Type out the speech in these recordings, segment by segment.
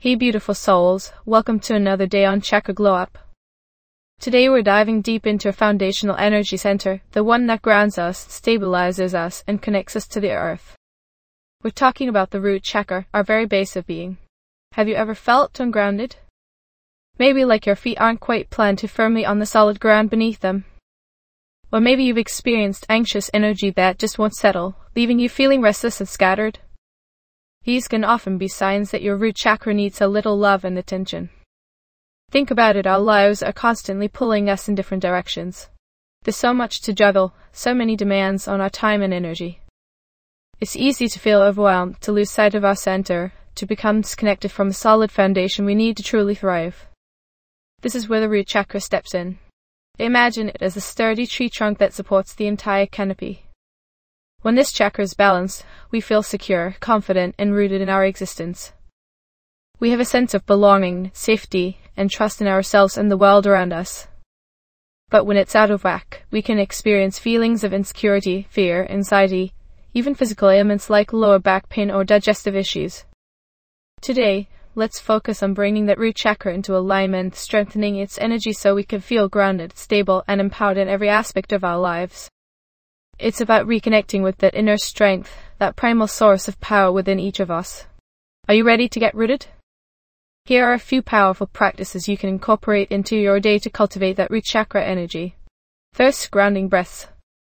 Hey beautiful souls, welcome to another day on Chakra Glow Up. Today we're diving deep into a foundational energy center, the one that grounds us, stabilizes us, and connects us to the earth. We're talking about the root chakra, our very base of being. Have you ever felt ungrounded? Maybe like your feet aren't quite planted firmly on the solid ground beneath them. Or maybe you've experienced anxious energy that just won't settle, leaving you feeling restless and scattered. These can often be signs that your root chakra needs a little love and attention. Think about it, our lives are constantly pulling us in different directions. There's so much to juggle, so many demands on our time and energy. It's easy to feel overwhelmed, to lose sight of our center, to become disconnected from the solid foundation we need to truly thrive. This is where the root chakra steps in. Imagine it as a sturdy tree trunk that supports the entire canopy. When this chakra is balanced, we feel secure, confident, and rooted in our existence. We have a sense of belonging, safety, and trust in ourselves and the world around us. But when it's out of whack, we can experience feelings of insecurity, fear, anxiety, even physical ailments like lower back pain or digestive issues. Today, let's focus on bringing that root chakra into alignment, strengthening its energy so we can feel grounded, stable, and empowered in every aspect of our lives. It's about reconnecting with that inner strength, that primal source of power within each of us. Are you ready to get rooted? Here are a few powerful practices you can incorporate into your day to cultivate that root chakra energy. First, grounding breaths.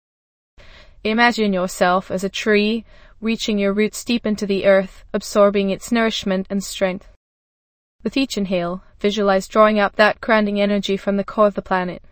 Imagine yourself as a tree, reaching your roots deep into the earth, absorbing its nourishment and strength. With each inhale, visualize drawing up that grounding energy from the core of the planet.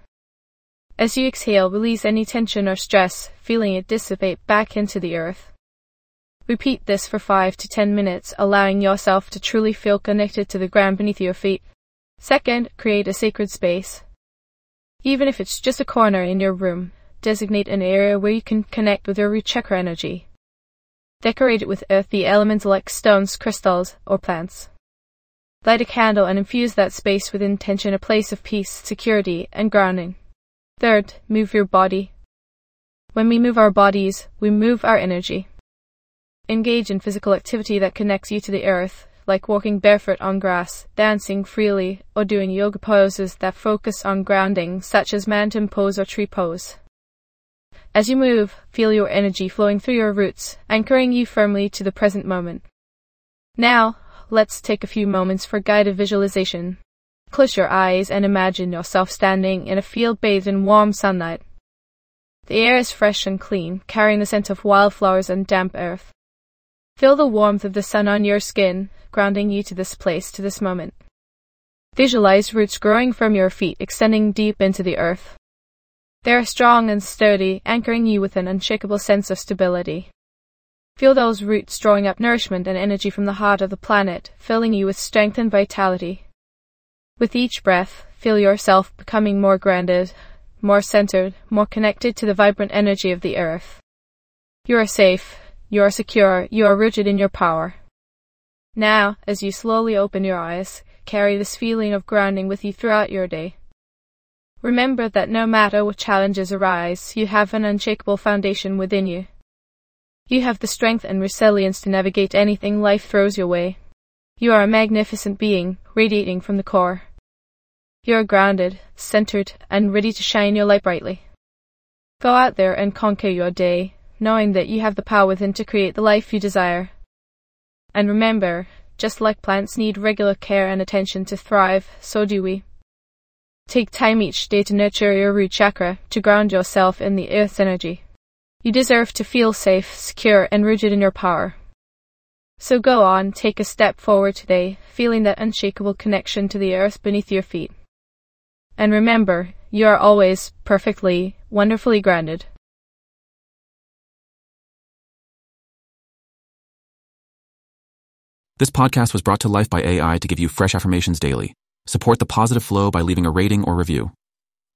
As you exhale, release any tension or stress, feeling it dissipate back into the earth. Repeat this for 5 to 10 minutes, allowing yourself to truly feel connected to the ground beneath your feet. Second, create a sacred space. Even if it's just a corner in your room, designate an area where you can connect with your root chakra energy. Decorate it with earthy elements like stones, crystals, or plants. Light a candle and infuse that space with intention, a place of peace, security, and grounding. Third, move your body. When we move our bodies, we move our energy. Engage in physical activity that connects you to the earth, like walking barefoot on grass, dancing freely, or doing yoga poses that focus on grounding, such as mountain pose or tree pose. As you move, feel your energy flowing through your roots, anchoring you firmly to the present moment. Now, let's take a few moments for guided visualization. Close your eyes and imagine yourself standing in a field bathed in warm sunlight. The air is fresh and clean, carrying the scent of wildflowers and damp earth. Feel the warmth of the sun on your skin, grounding you to this place, to this moment. Visualize roots growing from your feet, extending deep into the earth. They are strong and sturdy, anchoring you with an unshakable sense of stability. Feel those roots drawing up nourishment and energy from the heart of the planet, filling you with strength and vitality. With each breath, feel yourself becoming more grounded, more centered, more connected to the vibrant energy of the earth. You are safe, you are secure, you are rooted in your power. Now, as you slowly open your eyes, carry this feeling of grounding with you throughout your day. Remember that no matter what challenges arise, you have an unshakable foundation within you. You have the strength and resilience to navigate anything life throws your way. You are a magnificent being, radiating from the core. You are grounded, centered, and ready to shine your light brightly. Go out there and conquer your day, knowing that you have the power within to create the life you desire. And remember, just like plants need regular care and attention to thrive, so do we. Take time each day to nurture your root chakra, to ground yourself in the earth's energy. You deserve to feel safe, secure, and rooted in your power. So go on, take a step forward today, feeling that unshakable connection to the earth beneath your feet. And remember, you are always perfectly, wonderfully grounded. This podcast was brought to life by AI to give you fresh affirmations daily. Support the positive flow by leaving a rating or review.